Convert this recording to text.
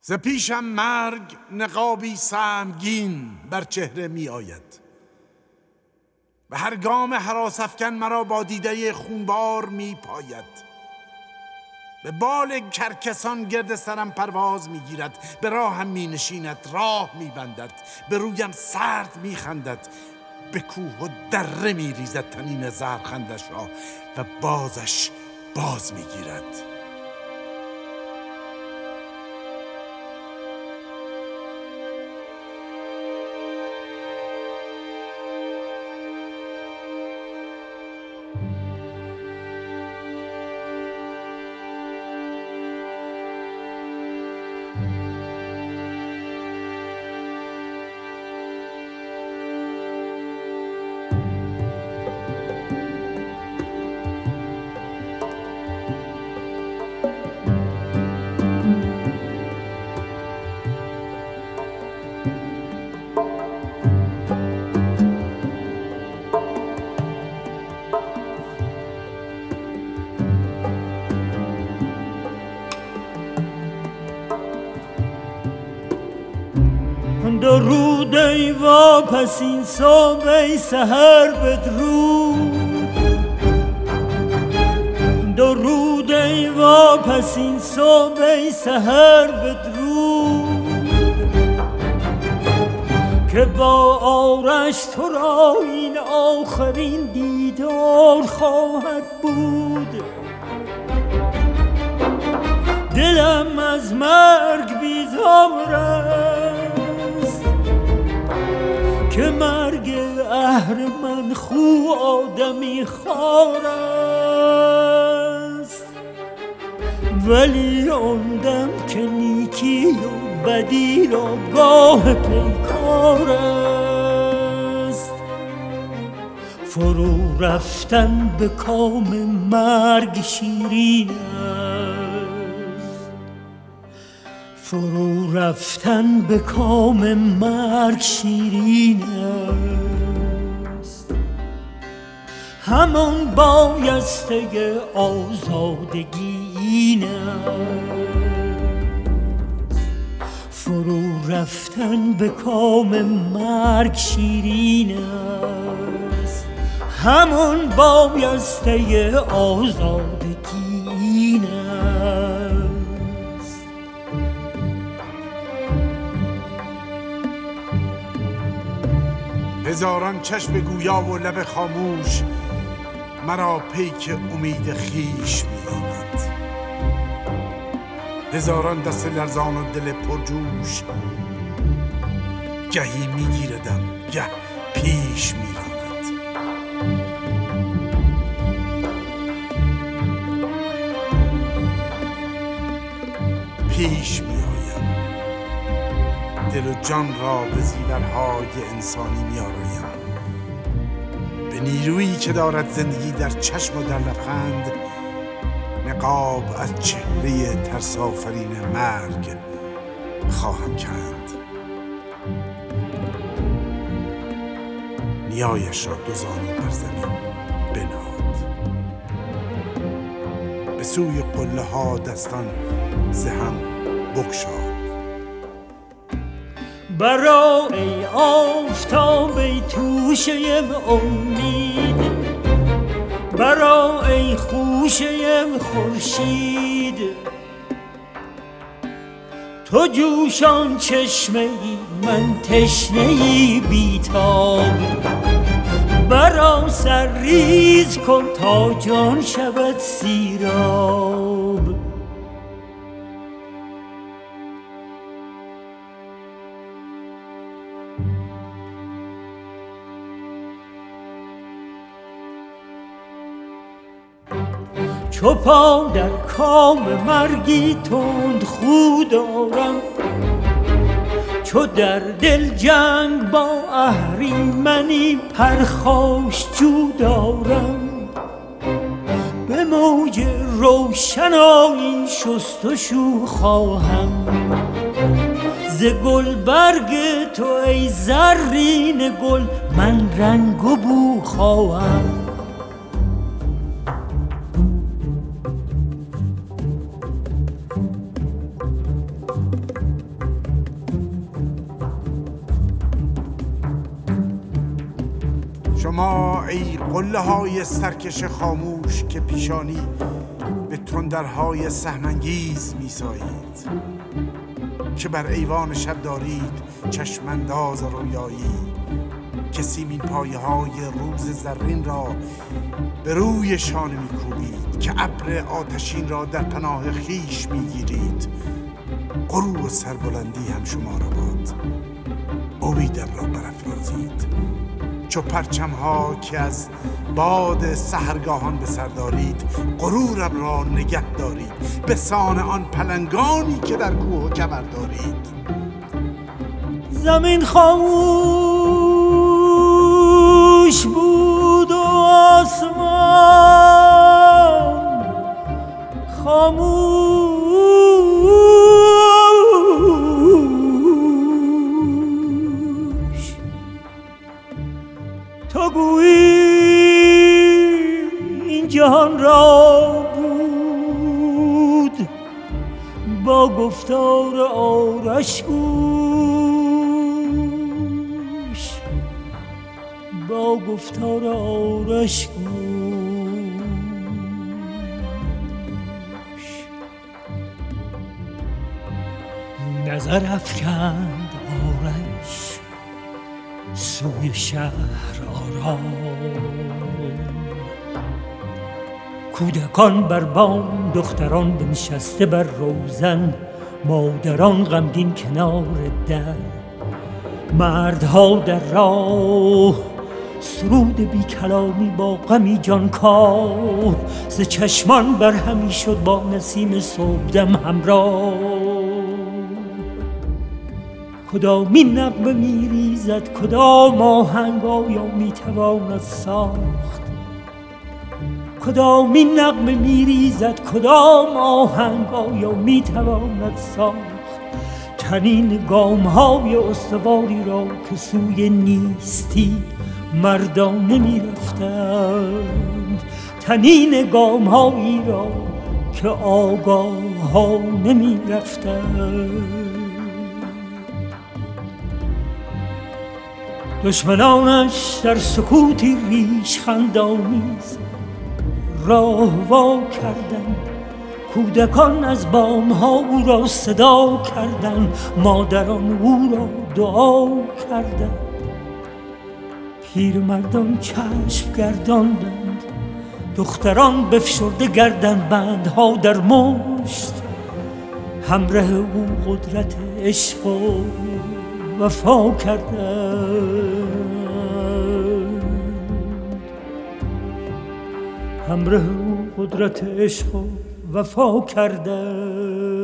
ز پیشم مرگ نقابی سهمگین بر چهره می آید. به هر گام هراس‌افکن مرا با دیده خونبار می پاید. به بال کرکسان گرد سرم پرواز می گیرد. به راهم می نشیند، راه می بندد. به رویم سرد می خندد. به کوه و دره می ریزد طنین زهرخندش را و بازش باز می گیرد. درود ای واپسین صبح ای سحر بدرود. درود ای واپسین صبح ای سحر بدرود که با آرش تو را این آخرین دیدار خواهد بود. دلم از مرگ بیزار است که مرگ اهرمن خو آدمی خوار است، ولی آن دم که نیکی و بدی را گاه پیکار است. فرو رفتن به کام مرگ شیرین است، فرو رفتن به کام مرگ شیرین است. همان بایسته آزادگی این است، فرو رفتن به کام مرگ شیرین است. همان بایسته آزادگی این است. هزاران چشم گویا و لب خاموش مرا پیک امید خیش می‌داند. هزاران دست لرزان و دل پرجوش گهی میگیردم گه پیش میراند. پیش میآیم، دل و جان را به زیورهای انسانی میآرایم. به نیرویی که دارد زندگی در چشم و در لبخند نقاب از چهره ترس‌آفرین مرگ خواهم کند. نیایش را دو زانو بر زمین بنهاد، به سوی قله ها دستان ز هم بگشاد. برا ای آفتاب ای توشه امید، برا ای خوشه خورشید. تو جوشان چشمه ای من تشنه ای بیتاب. برا سر ریز کن تا جان شود سیراب. چو پا در کام مرگی تند خو دارم، چو در دل جنگ با اهریمنی پرخاشجو دارم. به موج روشنایی شستشو خواهم ز گلبرگ تو ای زرین گل من رنگ و بو خواهم. شما ای قله های سرکش خاموش که پیشانی به تندرهای سهمانگیز میسایید، که بر ایوان شب دارید چشمانداز رویایی، که سیمین پایه های روز زرین را به روی شانه میکوبید، که ابر آتشین را در پناه خیش میگیرید. غرور و سربلندی هم شما را باد، امیدم را برافرازید. چو پرچم ها که از باد سحرگاهان به سر دارید، غرورم را نگه دارید به سان آن پلنگانی که در کوه و کبر دارید. زمین خاموش بود و آسمان خاموش، تو گویی این جهان را بود با گفتار آرش گوش، با گفتار آرش گوش. نظر افکند آرش سوی شهر آرام، کودکان بر بام، دختران بنشسته بر روزن، مادران غمگین کنار در، مردها در راه سرود بی کلامی با غمی جانکاه، ز چشمان بر همی شد با نسیم صبحدم همراه. کدامین نغمه میریزد، کدام آهنگ آیا میتواند ساخت، کدامین نغمه میریزد، کدام آهنگ آیا میتواند ساخت. تنین گام‌های استواری را که سوی نیستی مردانه میرفتند، تنین گام‌هایی را که آگاهانه میرفتند. دشمنانش در سکوتی ریشخندآمیز راه وا کردند، کودکان از بام‌ها او را صدا کردند، مادران او را دعا کردند، پیرمردان چشم گرداندند، دختران بفشرده گردن بندها در مشت، همراه او قدرت عشق و وفا کردند، همراه او قدرت عشق و وفا کردند.